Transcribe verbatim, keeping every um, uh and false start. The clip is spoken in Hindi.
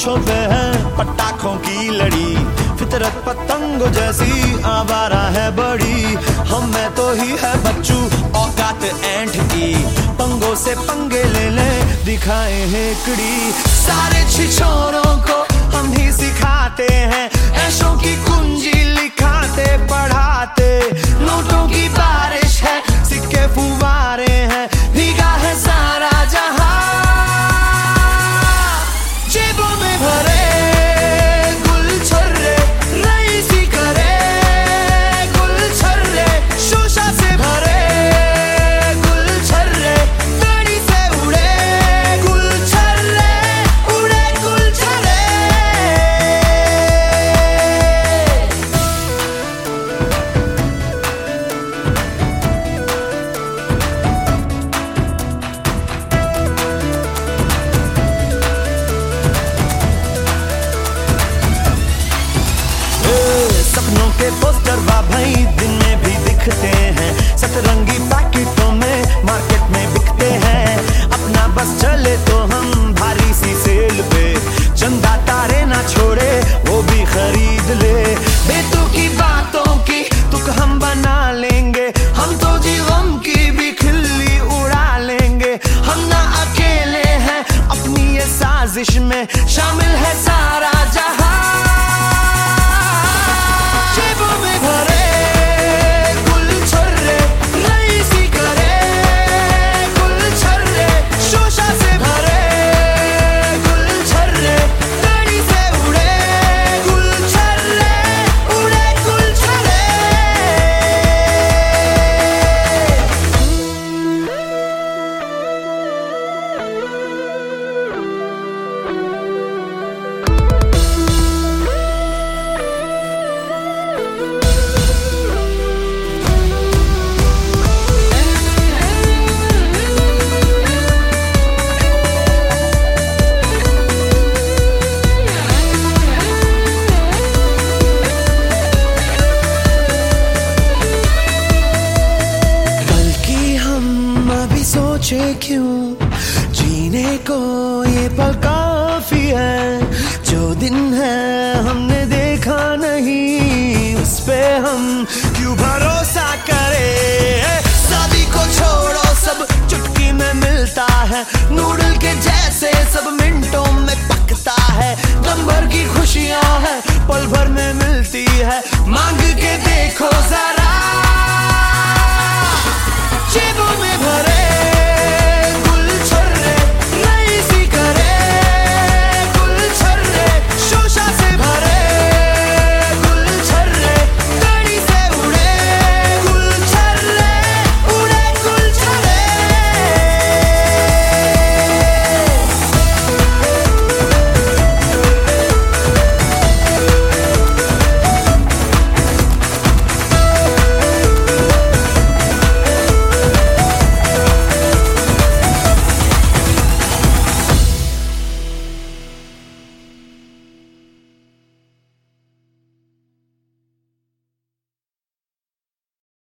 मूंछों पे है पटाखों की लड़ी, फितरत पतंगों जैसी आवारा है बड़ी। हम में तो ही है बच्चू औकात ऐंठ की, पंगों से पंगे ले ले दिखाए हेकड़ी। सारे छिछोरों को हम ही सिखाते हैं, ऐशों की कुंजी लिखाते पढ़ाते। नोटों की बारिश है, सिक्के फुवारे हैं, भीगा है सारा जहां। जेबों में भरे गुल छर्रे, रईसी करे गुल छर्रे, शोशा से भरे गुल छर्रे, गाड़ी से उड़े गुल छर्रे, उड़े गुल छर्रे। सपनों के पोस्टर वाह भाई दिन में भी दिखते हैं, सतरंगी पैकेटों में मार्केट में बिकते हैं। अपना बस चले तो हम भारी सी सेल पे, चंदा तारे ना छोड़े वो भी खरीद ले। बेतु की बातों की तुक हम बना लेंगे, हम तो जी गम की भी खिल्ली उड़ा लेंगे। हम ना अकेले हैं अपनी ये साजिश में, शामिल है सारा जहां। जेबों में भरे गुल छर्रे, रईसी करे गुल छर्रे, शोशा से भरे गुल छर्रे, गाड़ी से उड़े गुल छर्रे, उड़े गुल छर्रे। सोचे क्यों जीने को ये पल काफी है, जो दिन है हमने देखा नहीं उस पे हम क्यों भरोसा करें। शादी को छोड़ो सब चुटकी में मिलता है, नूडल के जैसे सब मिनटों में पकता है। दम भर की खुशियां है पल भर में मिलती है, मांग के देखो जरा।